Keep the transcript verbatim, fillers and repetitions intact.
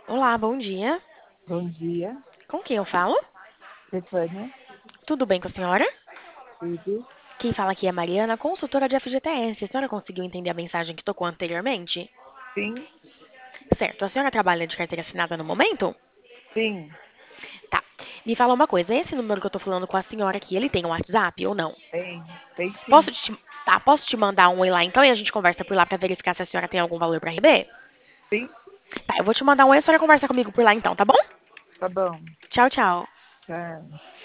Olá, bom dia. Bom dia, Com quem eu falo? Stefânia, Tudo bem com a senhora? tudo? Quem fala aqui é Mariana, consultora de F G T S. A senhora conseguiu entender a mensagem que tocou anteriormente? Sim, Certo. A senhora trabalha de carteira assinada no momento? sim, Tá. Me fala uma coisa, esse número que eu tô falando com a senhora aqui, ele tem um WhatsApp ou não? tem, tem Posso sim, te, tá, posso te mandar um oi lá então e a gente conversa por lá pra verificar se a senhora tem algum valor pra R B? sim, Tá, eu vou te mandar um oi e a senhora conversa comigo por lá então, tá bom? tá bom, Tchau, tchau. tchau.